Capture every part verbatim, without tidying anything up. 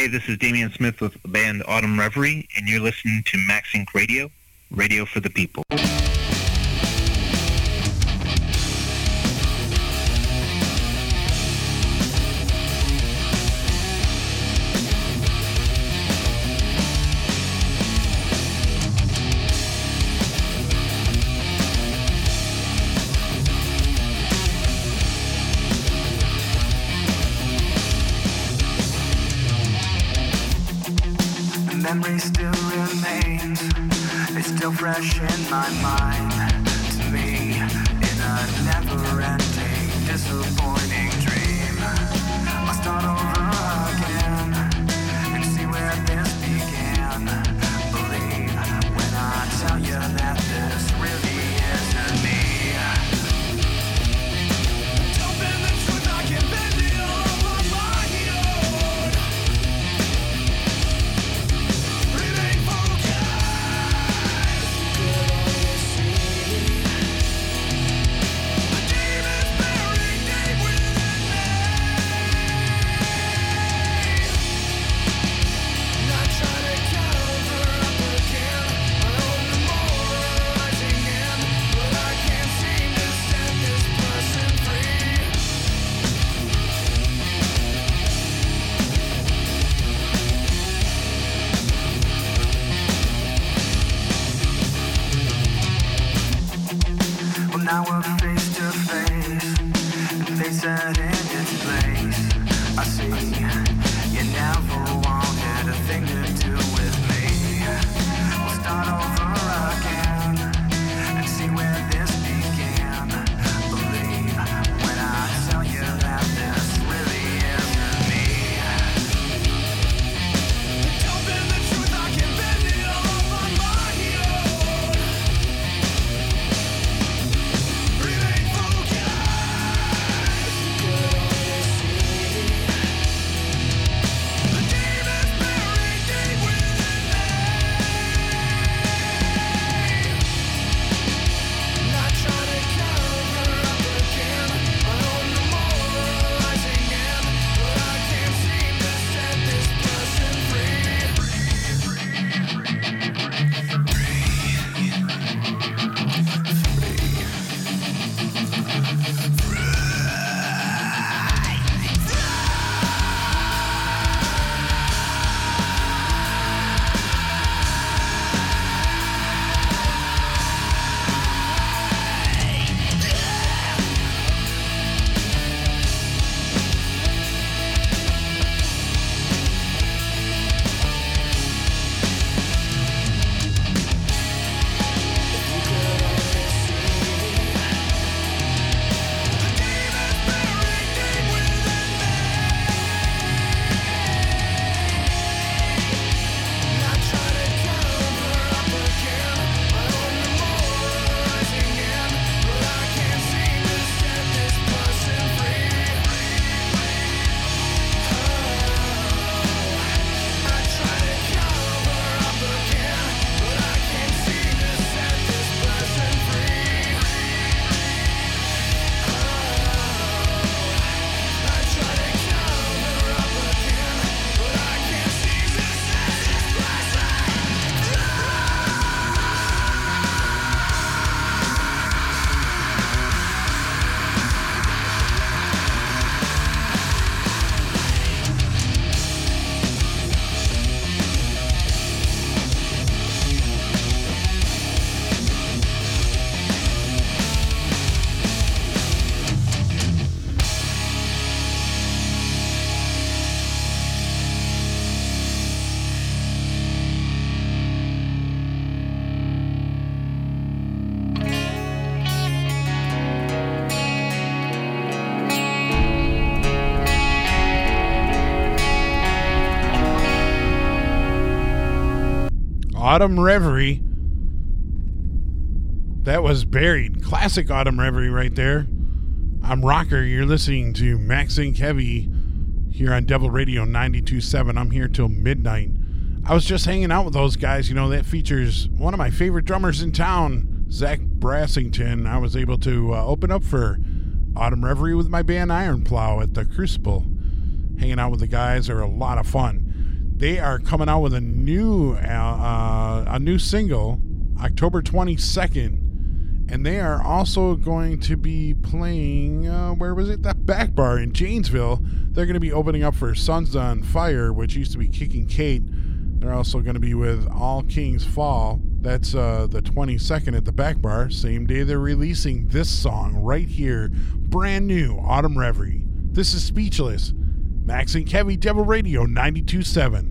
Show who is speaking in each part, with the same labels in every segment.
Speaker 1: Hey, this is Damian Smith with the band Autumn Reverie, and you're listening to Max Inc Radio, radio for the people.
Speaker 2: Memory still remains, it's still fresh in my mind. To me, in a never-ending, disappointing dream, I'll start over again and see where this began. Believe when I tell you that this really isn't me. Tell them the truth, I can bend it all on my own. Remain focused. The demon's buried deep within me. Not trying to cover up again my own demoralizing end, but I can't seem to set this person free. Well, now we're face to face, and face set in its place. I see you never wanted a thing to do with me. We'll start over again and see where this began. Believe when I tell you that this really isn't me. Tell them the truth, I can bend it all on my own. Remain focused. The demon's buried deep within me. Not trying to cover up again my own demoralizing end, but I can't seem to set this person free. Not trying to cover up again my own demoralizing end, but I can't seem to set this person free. I try to cover up again, but I can't seem to set this person free. I try to cover up again, but I can't seem to set this person.
Speaker 3: Autumn Reverie. That was Buried. Classic Autumn Reverie right there. I'm Rocker. You're listening to Max Inc Heavy here on Devil Radio ninety-two point seven. I'm here till midnight. I was just hanging out with those guys. You know, that features one of my favorite drummers in town, Zach Brassington. I was able to uh, open up for Autumn Reverie with my band Iron Plow at the Crucible. Hanging out with the guys are a lot of fun. They are coming out with a new uh, a new single October twenty-second, and they are also going to be playing uh, where was it? That Back Bar in Janesville. They're going to be opening up for Sons on Fire, which used to be Kicking Kate. They're also going to be with All Kings Fall. That's uh, the twenty-second at the Back Bar. Same day they're releasing this song right here. Brand new Autumn Reverie. This is Speechless. Max and Kevy, Devil Radio ninety-two point seven.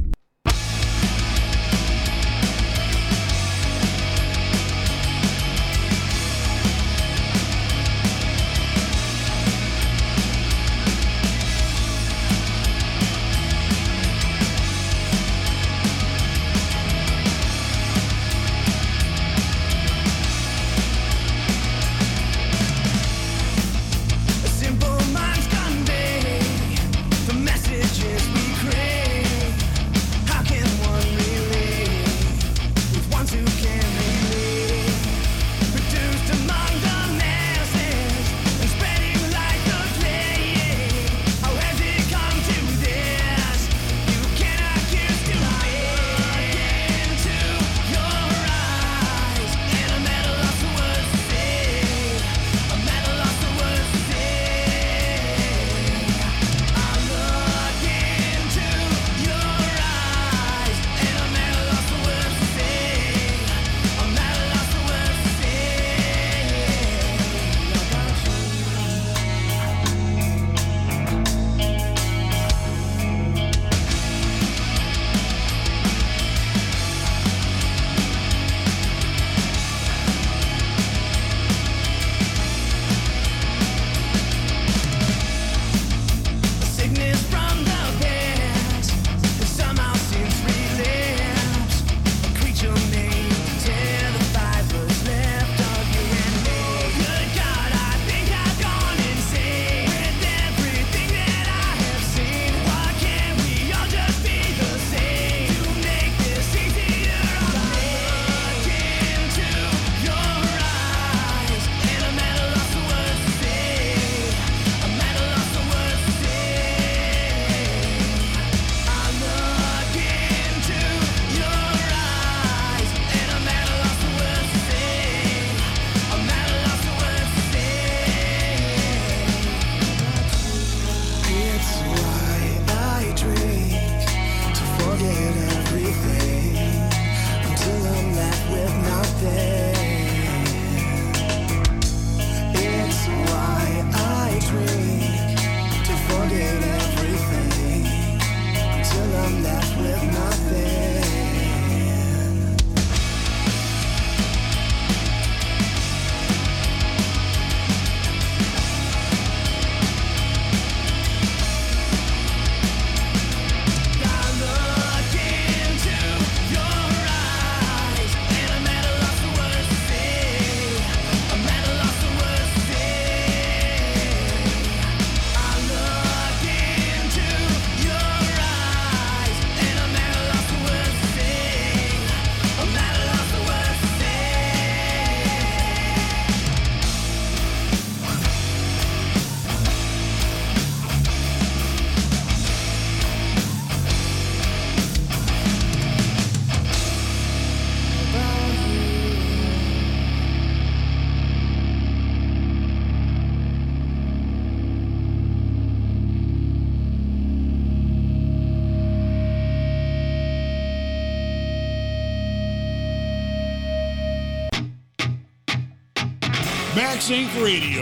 Speaker 4: Max Incorporated. Radio.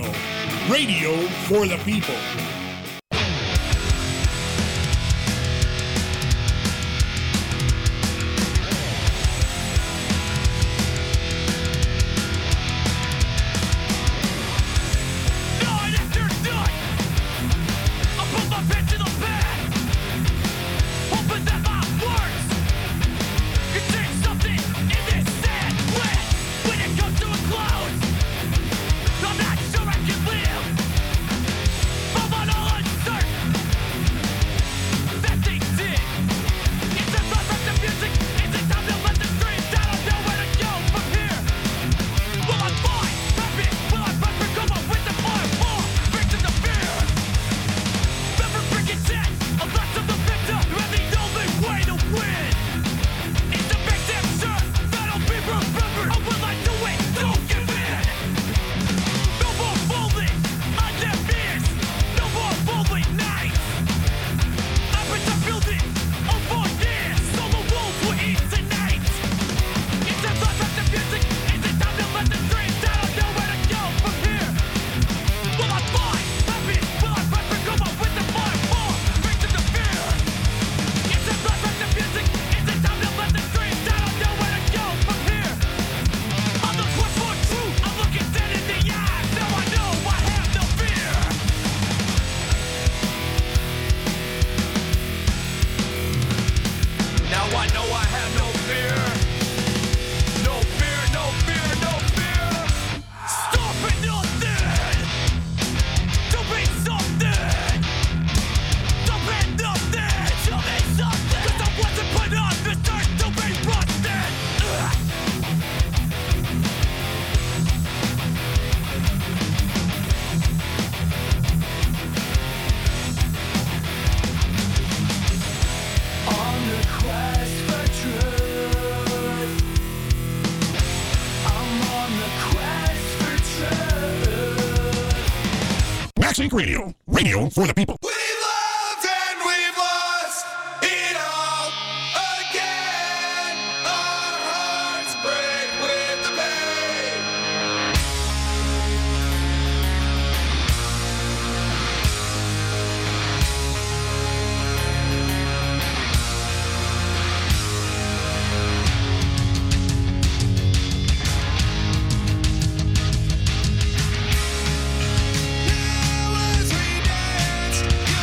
Speaker 4: Radio for the people.
Speaker 5: I'm not sure I can live. I'm on all fear. No fear, no fear, no fear. Stop at nothing. Don't be something. Stop at nothing. Show me something. Cause I wasn't put on this earth to be rusted. Ugh. On the quest for truth. I'm on the quest for truth.
Speaker 4: Max Inc Radio. Radio for the people.
Speaker 5: We've loved and we've lost it all again. Our hearts break with the pain. Now as we dance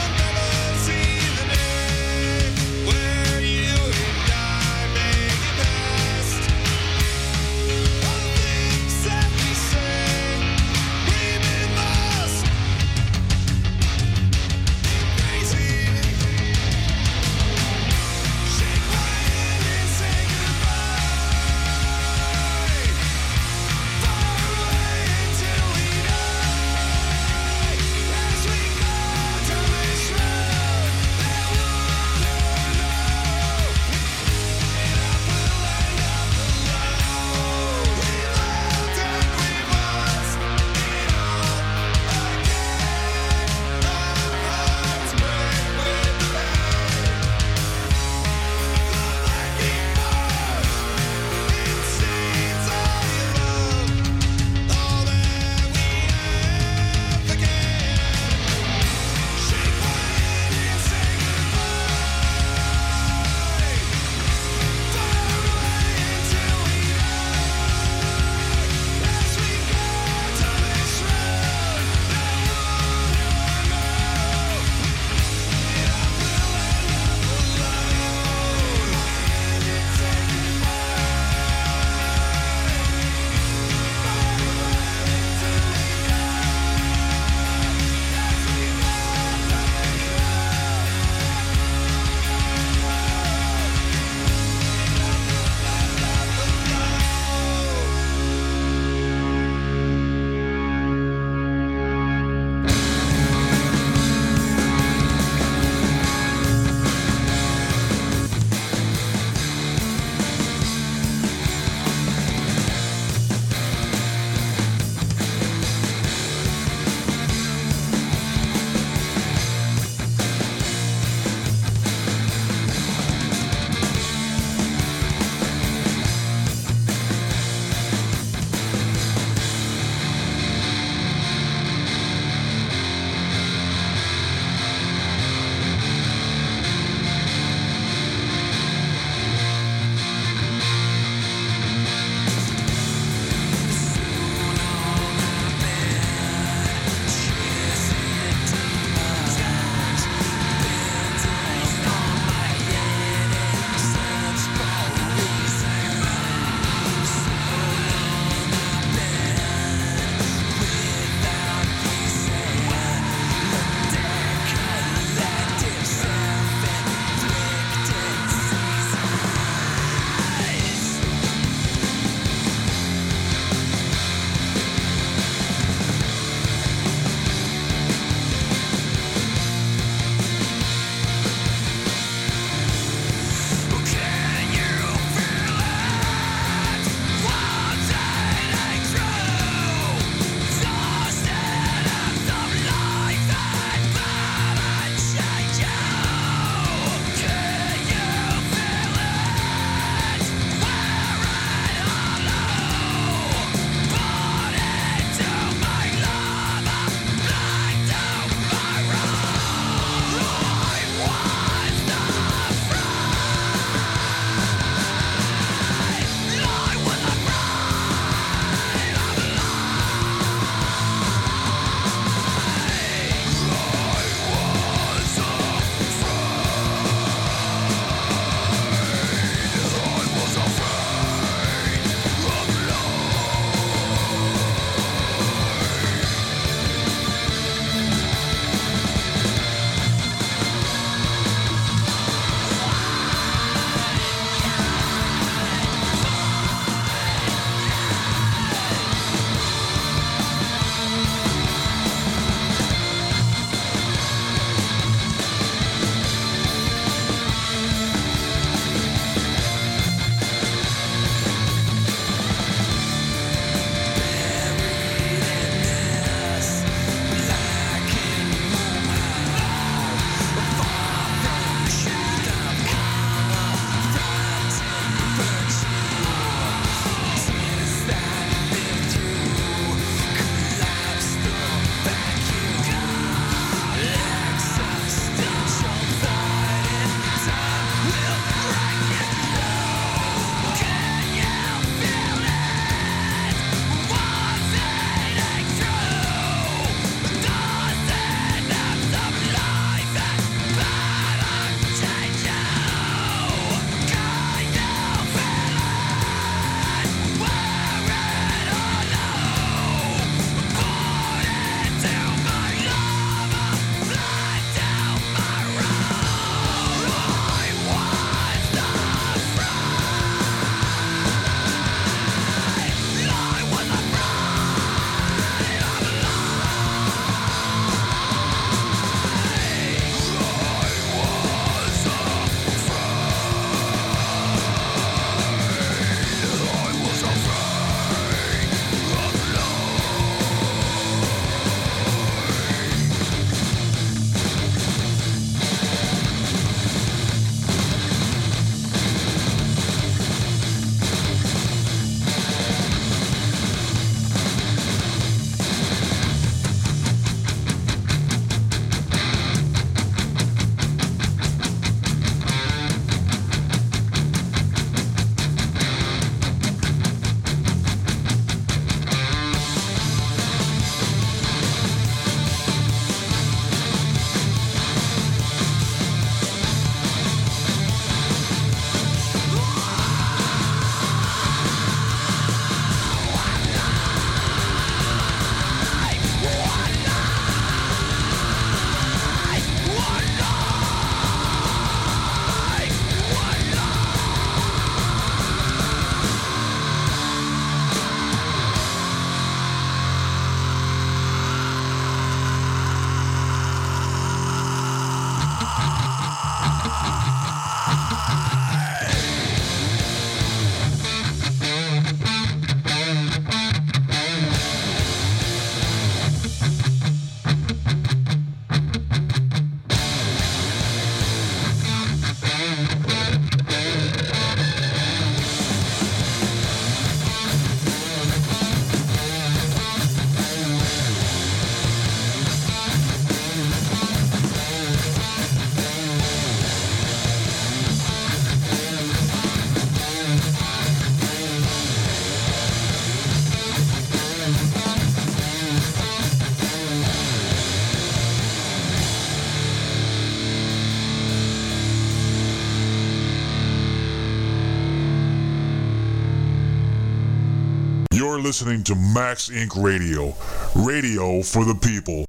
Speaker 6: You're listening to Max Incorporated. Radio. Radio for the people.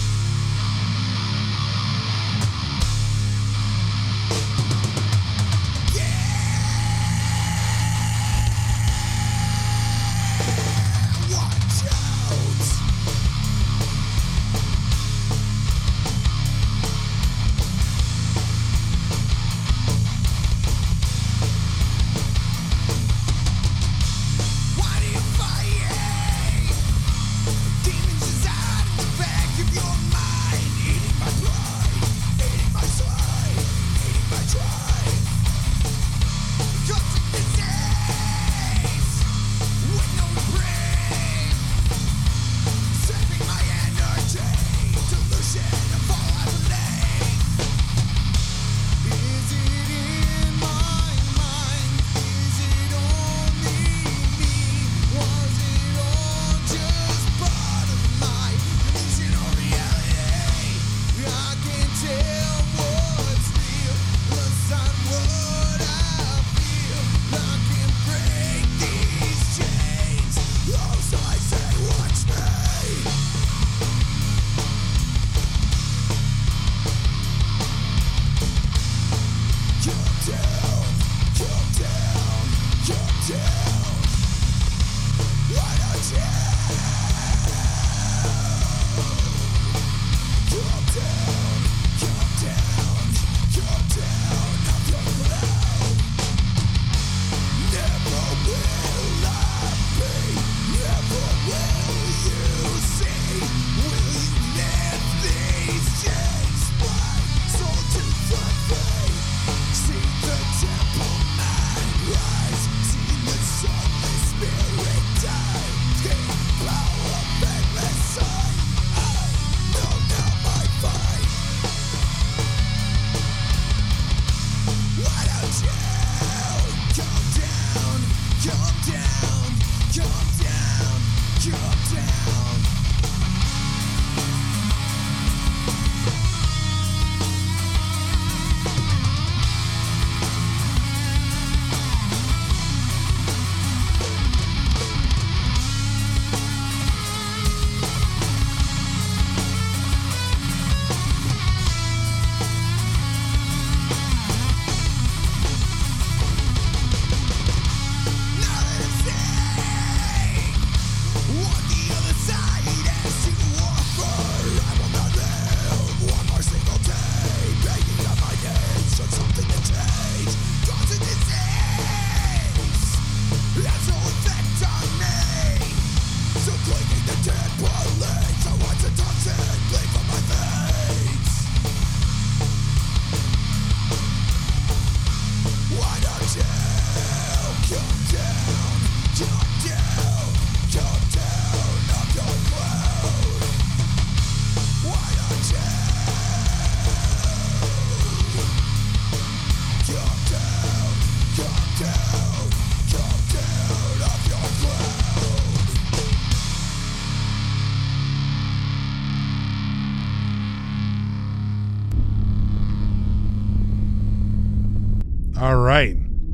Speaker 3: All right.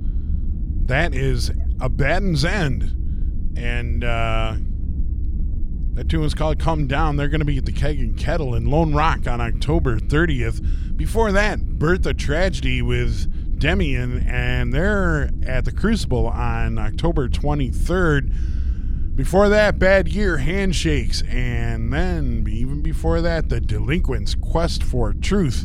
Speaker 3: That is Abaddon's End. And uh, that tune is called Come Down. They're going to be at the Keg and Kettle in Lone Rock on October thirtieth. Before that, Birth of Tragedy with Demian, and they're at the Crucible on October twenty-third. Before that, Bad Year, Handshakes, and then even before that, The Delinquents, Quest for Truth.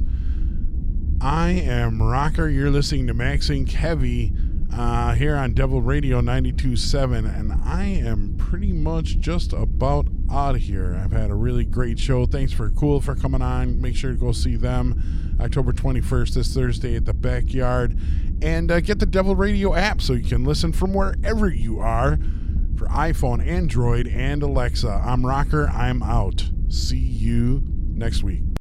Speaker 3: I am Rocker. You're listening to Max Inc Heavy uh, here on Devil Radio ninety-two point seven, and I am pretty much just about out of here. I've had a really great show. Thanks for Cool for coming on. Make sure to go see them October twenty-first, this Thursday at the Backyard, and uh, get the Devil Radio app so you can listen from wherever you are for iPhone, Android, and Alexa. I'm Rocker. I'm out. See you next week.